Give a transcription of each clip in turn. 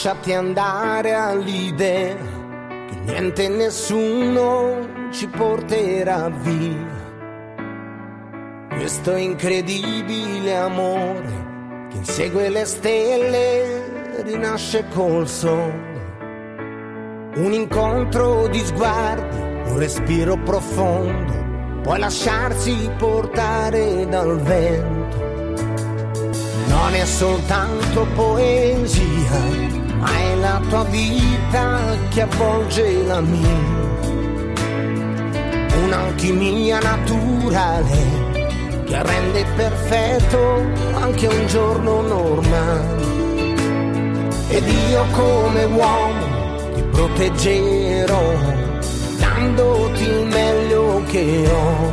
Lasciati andare all'idea che niente e nessuno ci porterà via. Questo incredibile amore che insegue le stelle, rinasce col sole. Un incontro di sguardi, un respiro profondo, puoi lasciarsi portare dal vento. Non è soltanto poesia, ma è la tua vita che avvolge la mia. Un'alchimia naturale che rende perfetto anche un giorno normale. Ed io come uomo ti proteggerò, dandoti il meglio che ho.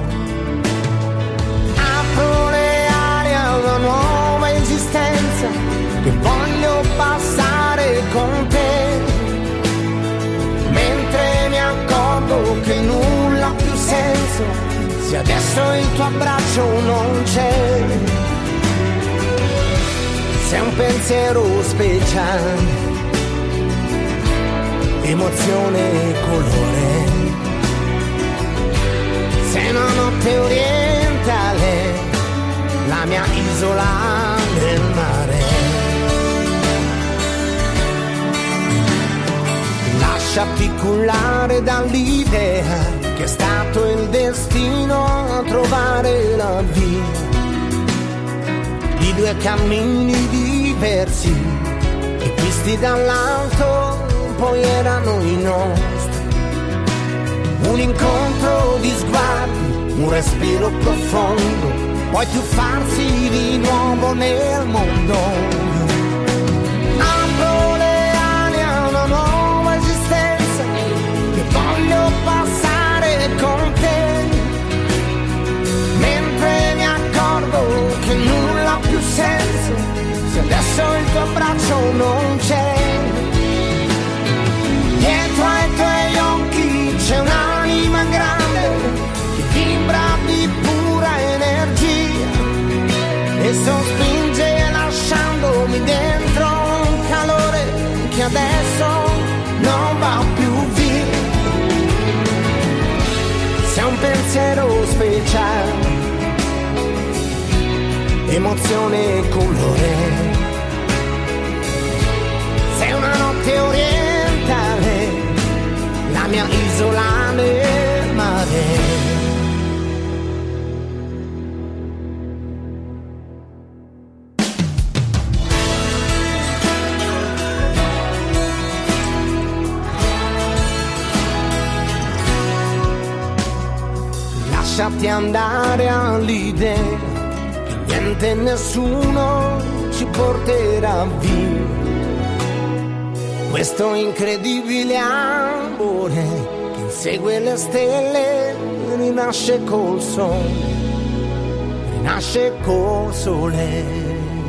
Apro le ali a una nuova esistenza che voglio passare con te, mentre mi accorgo che nulla ha più senso se adesso il tuo abbraccio non c'è. Sei un pensiero speciale, emozione e colore. Sei una notte orientale, la mia isola nel mare. Lasciati cullare dall'idea che è stato il destino a trovare la via di due cammini diversi che visti dall'alto poi erano i nostri. Un incontro di sguardi, un respiro profondo, poi tuffarsi di nuovo nel mondo. Apro le ali a una nuova esistenza che voglio passare con te, mentre mi accorgo che nulla ha più senso se adesso il tuo abbraccio non c'è. Dietro ai tuoi occhi c'è un'anima grande che vibra di pura energia e sospinge lasciandomi dentro un calore che adesso non va più via. Sei un pensiero speciale, emozione e colore. Sei una notte orientale, la mia isola nel mare. Lasciati andare all'idea che niente e nessuno ci porterà via. Questo incredibile amore che insegue le stelle, rinasce col sole, rinasce col sole.